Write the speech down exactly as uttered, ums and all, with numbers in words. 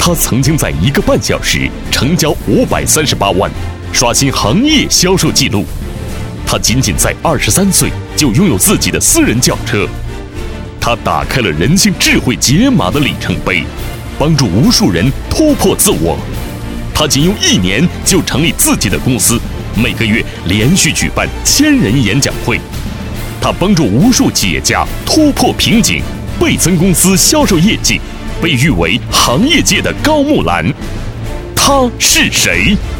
他曾经在一个半小时成交五百三十八万，刷新行业销售记录。他仅仅在二十三岁就拥有自己的私人轿车。他打开了人性智慧解码的里程碑，帮助无数人突破自我。他仅用一年就成立自己的公司，每个月连续举办千人演讲会。他帮助无数企业家突破瓶颈，倍增公司销售业绩，被誉为行业界的高木兰。他是谁？